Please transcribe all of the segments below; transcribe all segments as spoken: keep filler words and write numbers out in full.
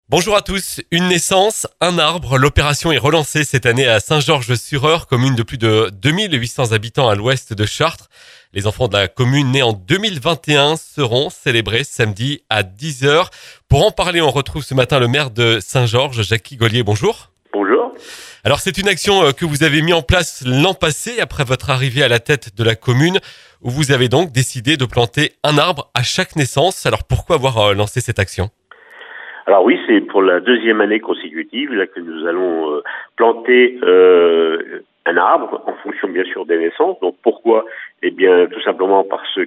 Bonjour à tous. Une naissance, un arbre. L'opération est relancée cette année à Saint-Georges-sur-Eure, commune de plus de deux mille huit cents habitants à l'ouest de Chartres. Les enfants de la commune nés en deux mille vingt et un seront célébrés samedi à dix heures. Pour en parler, on retrouve ce matin le maire de Saint-Georges, Jackie Gollier. Bonjour. Bonjour. Alors c'est une action que vous avez mis en place l'an passé après votre arrivée à la tête de la commune, où vous avez donc décidé de planter un arbre à chaque naissance. Alors pourquoi avoir lancé cette action ? Alors oui, c'est pour la deuxième année consécutive là que nous allons euh, planter euh, un arbre en fonction bien sûr des naissances. Donc pourquoi ? Eh bien tout simplement parce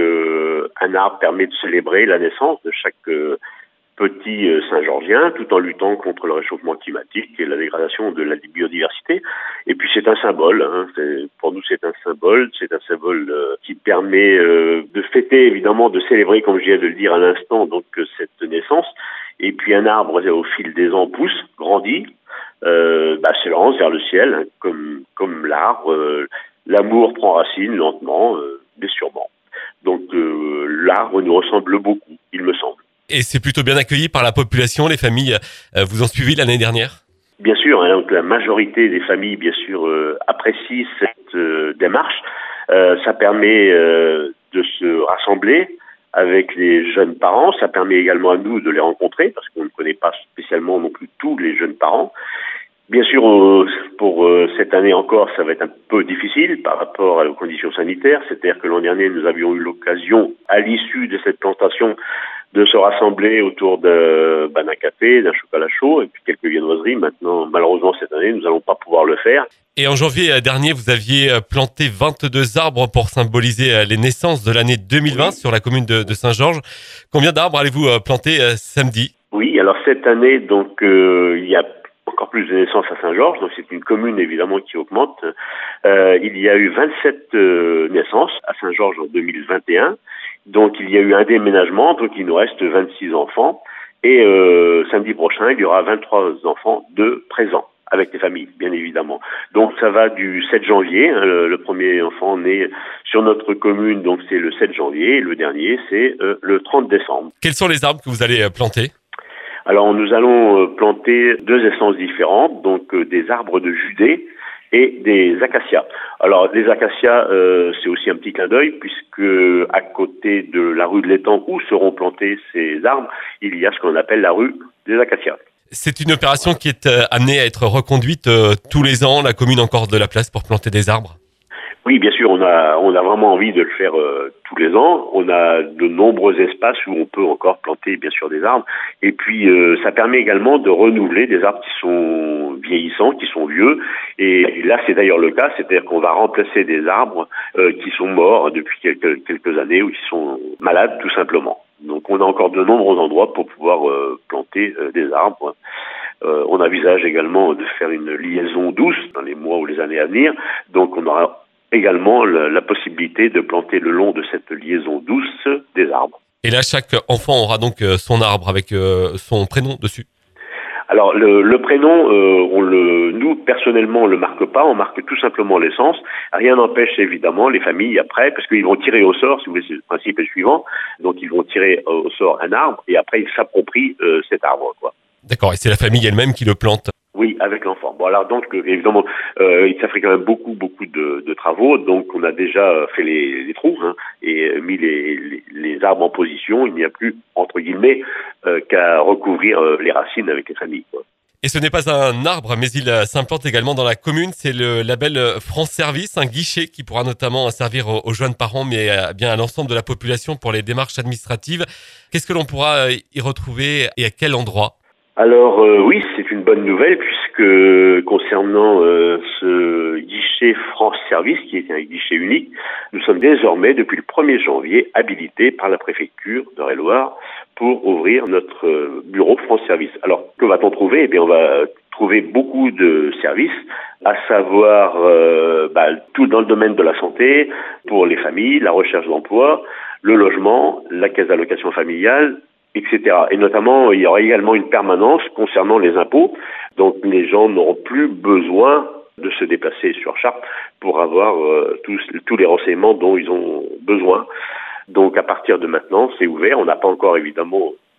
que un arbre permet de célébrer la naissance de chaque euh, petit euh, Saint-Georgien, tout en luttant contre le réchauffement climatique et la dégradation de la biodiversité. Et puis c'est un symbole, hein, c'est, pour nous c'est un symbole, c'est un symbole euh, qui permet euh, de fêter évidemment, de célébrer, comme je viens de le dire à l'instant, donc euh, cette naissance. Et puis un arbre, au fil des ans, pousse, grandit, euh, bah, s'élance vers le ciel, hein, comme comme l'arbre. Euh, l'amour prend racine lentement, euh, mais sûrement. Donc euh, l'arbre nous ressemble beaucoup, il me semble. Et c'est plutôt bien accueilli par la population, les familles euh, vous ont suivi l'année dernière ? Bien sûr, hein, donc la majorité des familles, bien sûr, euh, apprécient cette euh, démarche. Euh, ça permet euh, de se rassembler avec les jeunes parents. Ça permet également à nous de les rencontrer, parce qu'on ne connaît pas spécialement non plus tous les jeunes parents. Bien sûr, euh, pour euh, cette année encore, ça va être un peu difficile par rapport aux conditions sanitaires. C'est-à-dire que l'an dernier, nous avions eu l'occasion, à l'issue de cette plantation, de se rassembler autour de, bah, d'un café, d'un chocolat chaud et puis quelques viennoiseries. Maintenant, malheureusement, cette année, nous n'allons pas pouvoir le faire. Et en janvier dernier, vous aviez planté vingt-deux arbres pour symboliser les naissances de l'année deux mille vingt oui. sur la commune de, de Saint-Georges. Combien d'arbres allez-vous planter samedi ? Oui, alors cette année, donc euh, il y a encore plus de naissances à Saint-Georges, donc c'est une commune évidemment qui augmente. Euh, il y a eu vingt-sept euh, naissances à Saint-Georges en deux mille vingt et un. Donc il y a eu un déménagement, donc il nous reste vingt-six enfants. Et euh, samedi prochain, il y aura vingt-trois enfants de présents, avec les familles, bien évidemment. Donc ça va du sept janvier, hein, le, le premier enfant né sur notre commune, donc c'est le sept janvier, et le dernier c'est euh, le trente décembre. Quels sont les arbres que vous allez planter ? Alors nous allons euh, planter deux essences différentes, donc euh, des arbres de Judée et des acacias. Alors les acacias, euh, c'est aussi un petit clin d'œil, puisque à côté de la rue de l'Étang où seront plantés ces arbres, il y a ce qu'on appelle la rue des acacias. C'est une opération qui est euh, amenée à être reconduite euh, tous les ans. La commune a encore de la place pour planter des arbres ? Oui, bien sûr, on a on a vraiment envie de le faire euh, tous les ans. On a de nombreux espaces où on peut encore planter, bien sûr, des arbres. Et puis, euh, ça permet également de renouveler des arbres qui sont vieillissants, qui sont vieux. Et là, c'est d'ailleurs le cas, c'est-à-dire qu'on va remplacer des arbres euh, qui sont morts depuis quelques quelques années ou qui sont malades, tout simplement. Donc, on a encore de nombreux endroits pour pouvoir euh, planter euh, des arbres. Euh, on envisage également de faire une liaison douce dans les mois ou les années à venir. Donc, on aura également la, la possibilité de planter le long de cette liaison douce des arbres. Et là, chaque enfant aura donc son arbre avec son prénom dessus. Alors le, le prénom, euh, on le, nous personnellement on le marque pas, on marque tout simplement l'essence. Rien n'empêche évidemment les familles après, parce qu'ils vont tirer au sort, si vous voulez, le principe est le suivant. Donc ils vont tirer au sort un arbre et après ils s'approprient euh, cet arbre, quoi. D'accord, et c'est la famille elle-même qui le plante. Oui, avec l'enfant. Bon alors donc évidemment, euh, ça fait quand même beaucoup beaucoup de, de travaux. Donc on a déjà fait les, les trous hein, et mis les, les, les arbres en position. Il n'y a plus entre guillemets euh, qu'à recouvrir euh, les racines avec les familles, quoi. Et ce n'est pas un arbre, mais il s'implante également dans la commune. C'est le label France Service, un guichet qui pourra notamment servir aux jeunes parents, mais bien à l'ensemble de la population pour les démarches administratives. Qu'est-ce que l'on pourra y retrouver et à quel endroit ? Alors euh, oui, c'est une bonne nouvelle puisque concernant euh, ce guichet France Service, qui est un guichet unique, nous sommes désormais, depuis le premier janvier, habilités par la préfecture d'Eure-et-Loir pour ouvrir notre euh, bureau France Service. Alors, que va-t-on trouver ? Eh bien, on va trouver beaucoup de services, à savoir euh, bah, tout dans le domaine de la santé, pour les familles, la recherche d'emploi, le logement, la caisse d'allocation familiale, et cetera. Et notamment, il y aura également une permanence concernant les impôts. Donc, les gens n'auront plus besoin de se déplacer sur Chartres pour avoir euh, tous, tous les renseignements dont ils ont besoin. Donc, à partir de maintenant, c'est ouvert. On n'a pas encore, évidemment,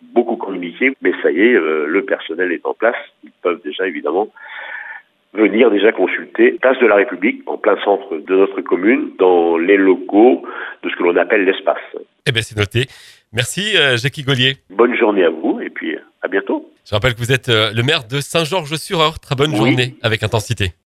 beaucoup communiqué, mais ça y est, euh, le personnel est en place. Ils peuvent déjà évidemment venir déjà consulter Place de la République, en plein centre de notre commune, dans les locaux de ce que l'on appelle l'espace. Eh bien, c'est noté. Merci, euh, Jackie Gaulier. Bonne journée à vous et puis à bientôt. Je rappelle que vous êtes euh, le maire de Saint-Georges-sur-Eure. Très bonne Oui. journée avec Intensité.